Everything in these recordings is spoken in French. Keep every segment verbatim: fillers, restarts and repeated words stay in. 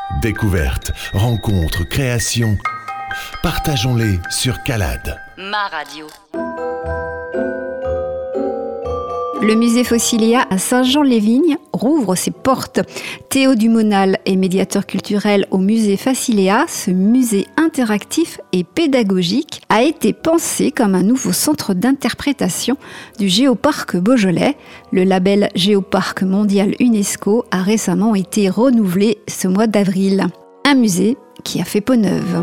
Découvertes, rencontres, créations, partageons-les sur Calade. Ma radio. Le musée Fossilia à Saint-Jean-les-Vignes rouvre ses portes. Théo Dumonal est médiateur culturel au musée Fossilia. Ce musée interactif et pédagogique a été pensé comme un nouveau centre d'interprétation du Géoparc Beaujolais. Le label Géoparc mondial UNESCO a récemment été renouvelé ce mois d'avril. Un musée qui a fait peau neuve.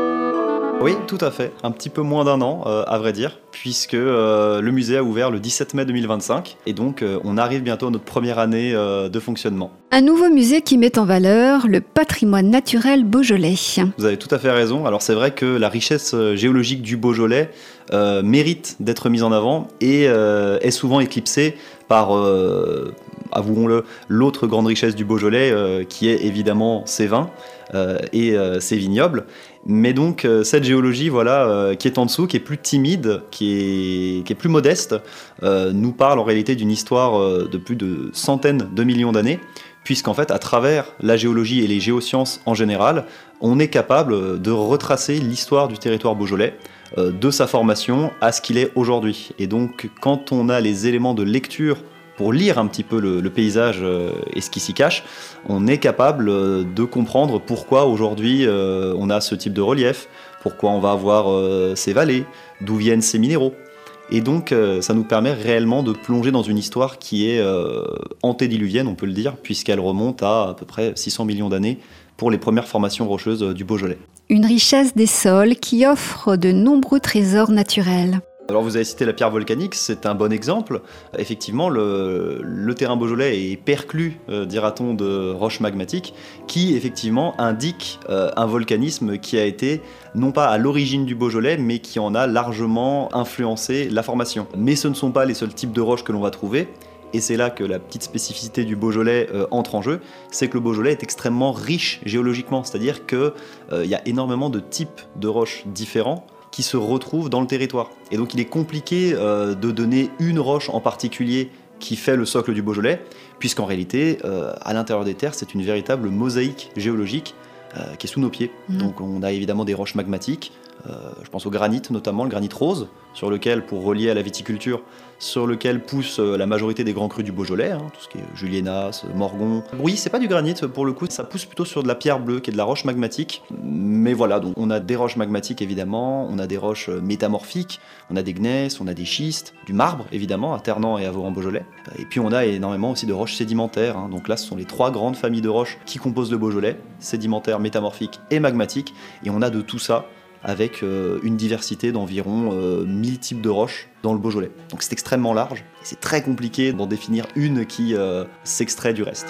Oui, tout à fait. Un petit peu moins d'un an, euh, à vrai dire, puisque euh, le musée a ouvert le dix-sept mai deux mille vingt-cinq, et donc euh, on arrive bientôt à notre première année euh, de fonctionnement. Un nouveau musée qui met en valeur le patrimoine naturel beaujolais. Vous avez tout à fait raison. Alors c'est vrai que la richesse géologique du Beaujolais euh, mérite d'être mise en avant et euh, est souvent éclipsée par, euh, avouons-le, l'autre grande richesse du Beaujolais, euh, qui est évidemment ses vins euh, et euh, ses vignobles. Mais donc euh, cette géologie, voilà, euh, qui est en dessous, qui est plus timide, qui est, qui est plus modeste, euh, nous parle en réalité d'une histoire euh, de plus de centaines de millions d'années, puisqu'en fait, à travers la géologie et les géosciences en général, on est capable de retracer l'histoire du territoire beaujolais, euh, de sa formation à ce qu'il est aujourd'hui. Et donc, quand on a les éléments de lecture pour lire un petit peu le, le paysage euh, et ce qui s'y cache, on est capable euh, de comprendre pourquoi aujourd'hui euh, on a ce type de relief, pourquoi on va avoir euh, ces vallées, d'où viennent ces minéraux. Et donc euh, ça nous permet réellement de plonger dans une histoire qui est euh, antédiluvienne, on peut le dire, puisqu'elle remonte à à peu près six cents millions d'années pour les premières formations rocheuses du Beaujolais. Une richesse des sols qui offre de nombreux trésors naturels. Alors vous avez cité la pierre volcanique, c'est un bon exemple. Effectivement, le, le terrain beaujolais est perclus, euh, dira-t-on, de roches magmatiques qui, effectivement, indiquent euh, un volcanisme qui a été, non pas à l'origine du Beaujolais, mais qui en a largement influencé la formation. Mais ce ne sont pas les seuls types de roches que l'on va trouver. Et c'est là que la petite spécificité du Beaujolais euh, entre en jeu, c'est que le Beaujolais est extrêmement riche géologiquement, c'est-à-dire qu'il euh, y a énormément de types de roches différents qui se retrouvent dans le territoire. Et donc il est compliqué euh, de donner une roche en particulier qui fait le socle du Beaujolais, puisqu'en réalité, euh, à l'intérieur des terres, c'est une véritable mosaïque géologique euh, qui est sous nos pieds. Mmh. Donc on a évidemment des roches magmatiques, euh, je pense au granit notamment, le granit rose, sur lequel, pour relier à la viticulture, sur lequel pousse la majorité des grands crus du Beaujolais, hein, tout ce qui est Juliénas, Morgon. Oui, c'est pas du granit pour le coup, ça pousse plutôt sur de la pierre bleue qui est de la roche magmatique. Mais voilà, donc on a des roches magmatiques évidemment, on a des roches métamorphiques, on a des gneiss, on a des schistes, du marbre évidemment, à Ternant et à Vauran-Beaujolais. Et puis on a énormément aussi de roches sédimentaires, hein. Donc là ce sont les trois grandes familles de roches qui composent le Beaujolais, sédimentaires, métamorphiques et magmatiques, et on a de tout ça avec euh, une diversité d'environ euh, mille types de roches dans le Beaujolais. Donc c'est extrêmement large, et c'est très compliqué d'en définir une qui euh, s'extrait du reste.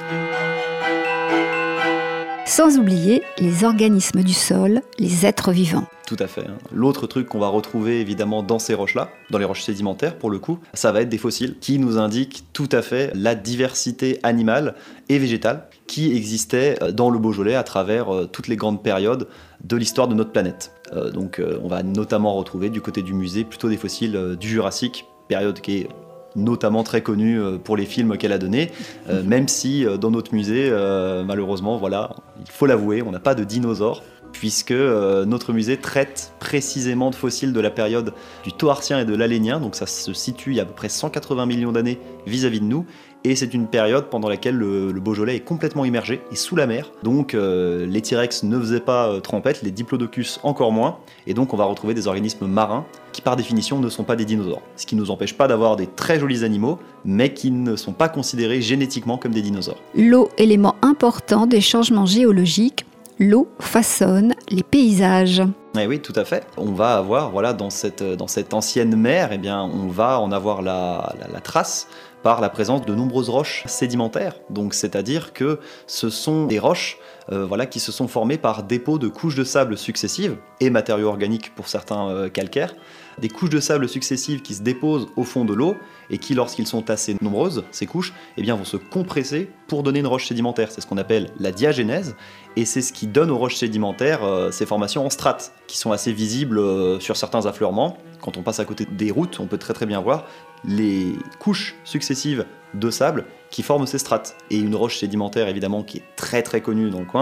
Sans oublier les organismes du sol, les êtres vivants. Tout à fait. L'autre truc qu'on va retrouver évidemment dans ces roches-là, dans les roches sédimentaires pour le coup, ça va être des fossiles qui nous indiquent tout à fait la diversité animale et végétale qui existait dans le Beaujolais à travers toutes les grandes périodes de l'histoire de notre planète. Euh, donc euh, on va notamment retrouver du côté du musée plutôt des fossiles euh, du Jurassique, période qui est notamment très connue euh, pour les films qu'elle a donnés, euh, même si euh, dans notre musée, euh, malheureusement, voilà, il faut l'avouer, on n'a pas de dinosaures, puisque euh, notre musée traite précisément de fossiles de la période du Toarcien et de l'Alénien, donc ça se situe il y a à peu près cent quatre-vingts millions d'années vis-à-vis de nous, et c'est une période pendant laquelle le, le Beaujolais est complètement immergé et sous la mer, donc euh, les T-Rex ne faisaient pas euh, trempette, les Diplodocus encore moins, et donc on va retrouver des organismes marins qui par définition ne sont pas des dinosaures, ce qui ne nous empêche pas d'avoir des très jolis animaux, mais qui ne sont pas considérés génétiquement comme des dinosaures. L'eau, élément important des changements géologiques, l'eau façonne les paysages. Eh oui, tout à fait. On va avoir, voilà, dans cette, dans cette ancienne mer, eh bien, on va en avoir la, la, la trace par la présence de nombreuses roches sédimentaires. Donc, c'est-à-dire que ce sont des roches euh, voilà, qui se sont formées par dépôt de couches de sable successives et matériaux organiques pour certains euh, calcaires. Des couches de sable successives qui se déposent au fond de l'eau et qui, lorsqu'ils sont assez nombreuses, ces couches, eh bien, vont se compresser pour donner une roche sédimentaire. C'est ce qu'on appelle la diagénèse et c'est ce qui donne aux roches sédimentaires euh, ces formations en strates qui sont assez visibles euh, sur certains affleurements. Quand on passe à côté des routes, on peut très très bien voir les couches successives de sable qui forment ces strates. Et une roche sédimentaire évidemment qui est très très connue dans le coin,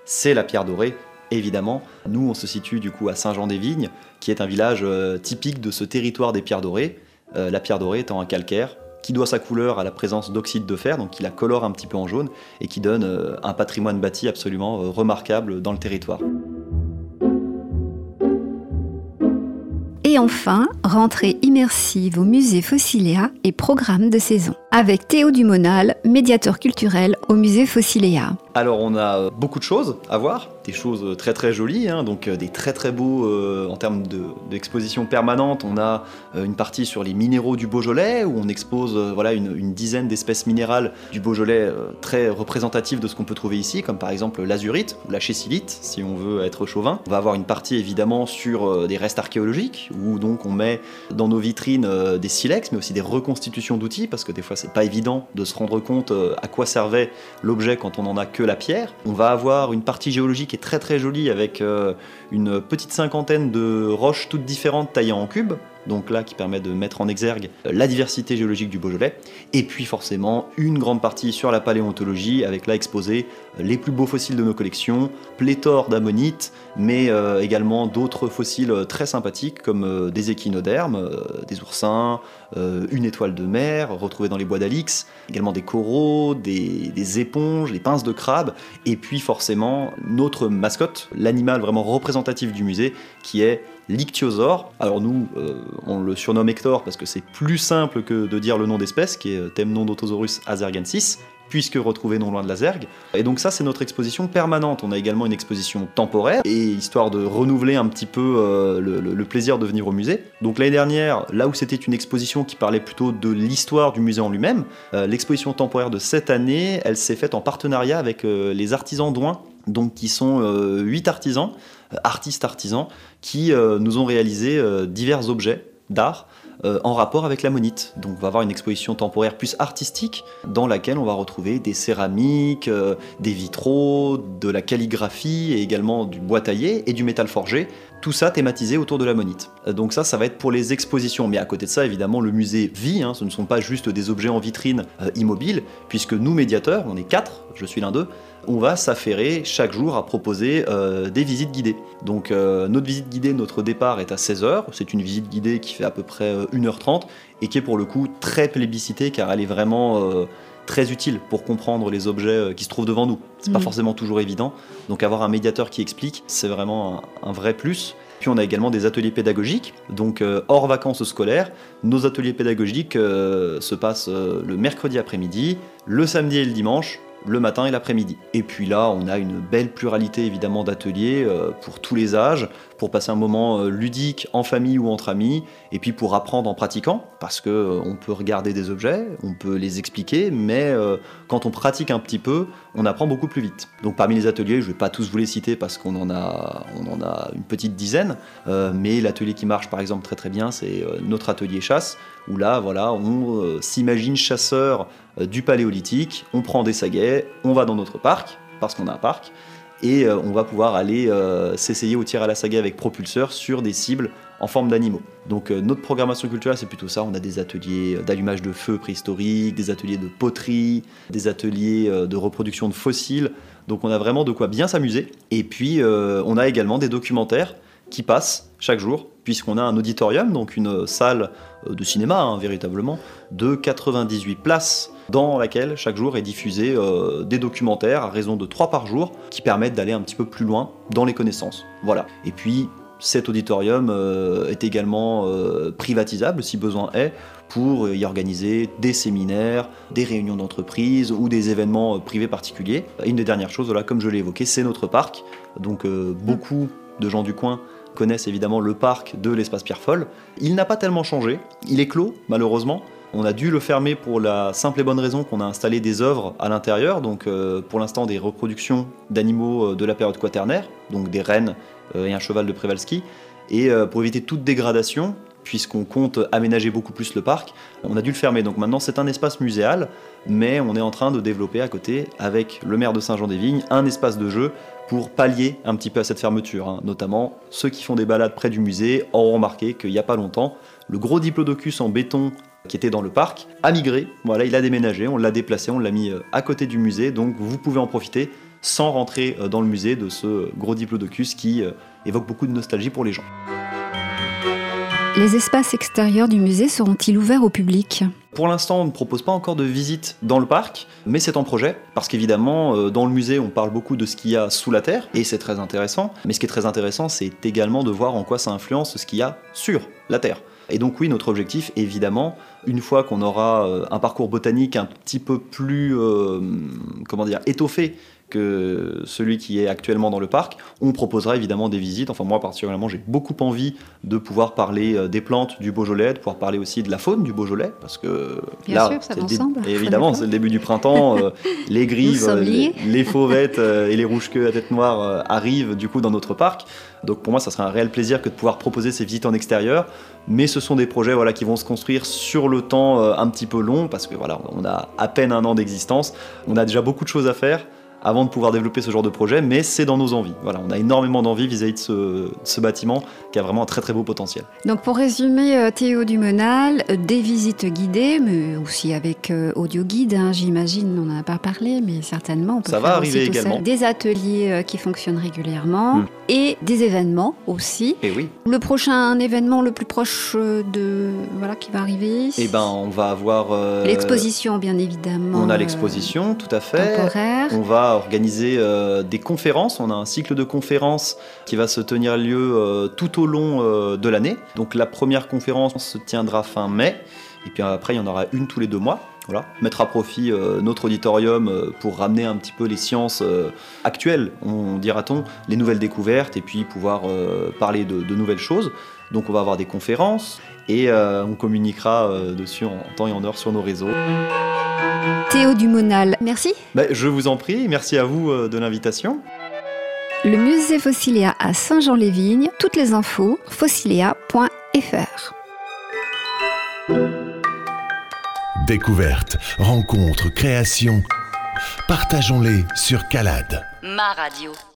c'est la pierre dorée. Évidemment, nous on se situe du coup à Saint-Jean-des-Vignes, qui est un village euh, typique de ce territoire des pierres dorées. Euh, la pierre dorée étant un calcaire qui doit sa couleur à la présence d'oxyde de fer, donc qui la colore un petit peu en jaune et qui donne euh, un patrimoine bâti absolument euh, remarquable dans le territoire. Et enfin, rentrée immersive au musée Fossiléa et programme de saison. Avec Théo Dumonal, médiateur culturel au musée Fossiléa. Alors on a beaucoup de choses à voir, des choses très très jolies, hein, donc des très très beaux euh, en termes de, d'exposition permanente. On a euh, une partie sur les minéraux du Beaujolais où on expose euh, voilà, une, une dizaine d'espèces minérales du Beaujolais euh, très représentatives de ce qu'on peut trouver ici, comme par exemple l'azurite ou la schistite si on veut être chauvin. On va avoir une partie évidemment sur euh, des restes archéologiques où donc on met dans nos vitrines euh, des silex mais aussi des reconstitutions d'outils parce que des fois c'est pas évident de se rendre compte euh, à quoi servait l'objet quand on en a que la pierre. On va avoir une partie géologique qui est très très jolie avec euh, une petite cinquantaine de roches toutes différentes taillées en cubes, donc là qui permet de mettre en exergue la diversité géologique du Beaujolais, et puis forcément une grande partie sur la paléontologie avec là exposé les plus beaux fossiles de nos collections, pléthore d'ammonites, mais euh, également d'autres fossiles très sympathiques comme euh, des échinodermes, euh, des oursins, euh, une étoile de mer retrouvée dans les bois d'Alix, également des coraux, des, des éponges, les pinces de crabe, et puis forcément notre mascotte, l'animal vraiment représentatif du musée qui est l'ichthyosaure. Alors nous, euh, on le surnomme Hector parce que c'est plus simple que de dire le nom d'espèce, qui est Temnodontosaurus azergensis, puisque retrouvé non loin de la Zergue. Et donc ça, c'est notre exposition permanente. On a également une exposition temporaire, et histoire de renouveler un petit peu euh, le, le, le plaisir de venir au musée. Donc l'année dernière, là où c'était une exposition qui parlait plutôt de l'histoire du musée en lui-même, euh, l'exposition temporaire de cette année, elle s'est faite en partenariat avec euh, les artisans d'Oing, donc qui sont euh, huit artisans, euh, artistes artisans, qui euh, nous ont réalisé euh, divers objets d'art euh, en rapport avec l'ammonite. Donc on va avoir une exposition temporaire plus artistique dans laquelle on va retrouver des céramiques, euh, des vitraux, de la calligraphie et également du bois taillé et du métal forgé. Tout ça thématisé autour de l'ammonite. Donc ça, ça va être pour les expositions. Mais à côté de ça, évidemment, le musée vit. Hein, ce ne sont pas juste des objets en vitrine euh, immobiles, puisque nous, médiateurs, on est quatre, je suis l'un d'eux, on va s'affairer chaque jour à proposer euh, des visites guidées. Donc euh, notre visite guidée, notre départ est à seize heures. C'est une visite guidée qui fait à peu près euh, une heure trente et qui est pour le coup très plébiscitée car elle est vraiment euh, très utile pour comprendre les objets euh, qui se trouvent devant nous. C'est mmh. pas forcément toujours évident. Donc avoir un médiateur qui explique, c'est vraiment un, un vrai plus. Puis on a également des ateliers pédagogiques, donc euh, hors vacances scolaires. Nos ateliers pédagogiques euh, se passent euh, le mercredi après-midi, le samedi et le dimanche, le matin et l'après-midi. Et puis là, on a une belle pluralité évidemment d'ateliers euh, pour tous les âges, pour passer un moment euh, ludique en famille ou entre amis, et puis pour apprendre en pratiquant, parce que euh, on peut regarder des objets, on peut les expliquer, mais euh, quand on pratique un petit peu, on apprend beaucoup plus vite. Donc parmi les ateliers, je ne vais pas tous vous les citer parce qu'on en a, on en a une petite dizaine, euh, mais l'atelier qui marche par exemple très très bien, c'est euh, notre atelier chasse, où là, voilà, on euh, s'imagine chasseur euh, du paléolithique, on prend des saguets, on va dans notre parc, parce qu'on a un parc, et euh, on va pouvoir aller euh, s'essayer au tir à la sagaie avec propulseur sur des cibles en forme d'animaux. Donc euh, notre programmation culturelle, c'est plutôt ça. On a des ateliers d'allumage de feu préhistorique, des ateliers de poterie, des ateliers euh, de reproduction de fossiles. Donc on a vraiment de quoi bien s'amuser. Et puis euh, on a également des documentaires qui passent chaque jour, puisqu'on a un auditorium, donc une salle de cinéma, hein, véritablement, de quatre-vingt-dix-huit places, dans laquelle chaque jour est diffusé euh, des documentaires à raison de trois par jour, qui permettent d'aller un petit peu plus loin dans les connaissances. Voilà. Et puis, cet auditorium euh, est également euh, privatisable, si besoin est, pour y organiser des séminaires, des réunions d'entreprise ou des événements euh, privés particuliers. Et une des dernières choses, voilà, comme je l'ai évoqué, c'est notre parc. Donc, euh, beaucoup de gens du coin connaissent évidemment le parc de l'espace Pierrefolle. Il n'a pas tellement changé, il est clos malheureusement. On a dû le fermer pour la simple et bonne raison qu'on a installé des œuvres à l'intérieur, donc euh, pour l'instant des reproductions d'animaux de la période quaternaire, donc des rennes euh, et un cheval de Przewalski, et euh, pour éviter toute dégradation, puisqu'on compte aménager beaucoup plus le parc, on a dû le fermer. Donc maintenant c'est un espace muséal, mais on est en train de développer à côté, avec le maire de Saint-Jean-des-Vignes, un espace de jeu pour pallier un petit peu à cette fermeture. Hein. Notamment, ceux qui font des balades près du musée auront remarqué qu'il n'y a pas longtemps, le gros diplodocus en béton qui était dans le parc a migré, voilà, il a déménagé, on l'a déplacé, on l'a mis à côté du musée, donc vous pouvez en profiter sans rentrer dans le musée de ce gros diplodocus qui évoque beaucoup de nostalgie pour les gens. Les espaces extérieurs du musée seront-ils ouverts au public ? Pour l'instant, on ne propose pas encore de visite dans le parc, mais c'est en projet, parce qu'évidemment, dans le musée, on parle beaucoup de ce qu'il y a sous la terre, et c'est très intéressant. Mais ce qui est très intéressant, c'est également de voir en quoi ça influence ce qu'il y a sur la terre. Et donc oui, notre objectif, évidemment, une fois qu'on aura un parcours botanique un petit peu plus, euh, comment dire, étoffé que celui qui est actuellement dans le parc, on proposera évidemment des visites. Enfin moi particulièrement, j'ai beaucoup envie de pouvoir parler des plantes du Beaujolais, de pouvoir parler aussi de la faune du Beaujolais, parce que Bien là, sûr, ça c'est le ensemble. dé- évidemment, c'est le début du printemps, euh, les grives, euh, les, les fauvettes euh, et les rouges-queues à tête noire euh, arrivent du coup dans notre parc. Donc pour moi, ça serait un réel plaisir que de pouvoir proposer ces visites en extérieur. Mais ce sont des projets voilà, qui vont se construire sur le temps euh, un petit peu long, parce que voilà, on a à peine un an d'existence. On a déjà beaucoup de choses à faire avant de pouvoir développer ce genre de projet, mais c'est dans nos envies. Voilà, on a énormément d'envie vis-à-vis de ce, de ce bâtiment qui a vraiment un très très beau potentiel. Donc pour résumer, Théo Dumonal, des visites guidées, mais aussi avec euh, audio guide, hein, j'imagine, on n'en a pas parlé, mais certainement on peut ça faire va arriver aussi tout également. Ça. Des ateliers euh, qui fonctionnent régulièrement mmh. et des événements aussi. Et oui. Le prochain événement le plus proche de voilà qui va arriver. Eh ben, on va avoir euh, l'exposition, bien évidemment. On a l'exposition, tout à fait. Temporaire. On va organiser euh, des conférences. On a un cycle de conférences qui va se tenir lieu euh, tout au long euh, de l'année. Donc la première conférence se tiendra fin mai. Et puis après, il y en aura une tous les deux mois. Voilà. Mettre à profit euh, notre auditorium euh, pour ramener un petit peu les sciences euh, actuelles, on dira-t-on, les nouvelles découvertes, et puis pouvoir euh, parler de, de nouvelles choses. Donc on va avoir des conférences et euh, on communiquera euh, dessus en temps et en heure sur nos réseaux. Théo Dumonal, merci. Ben, je vous en prie, merci à vous euh, de l'invitation. Le musée Fossiléa à Saint-Jean-les-Vignes, toutes les infos, fossiléa point f r. Découvertes, rencontres, créations, partageons-les sur Calade. Ma radio.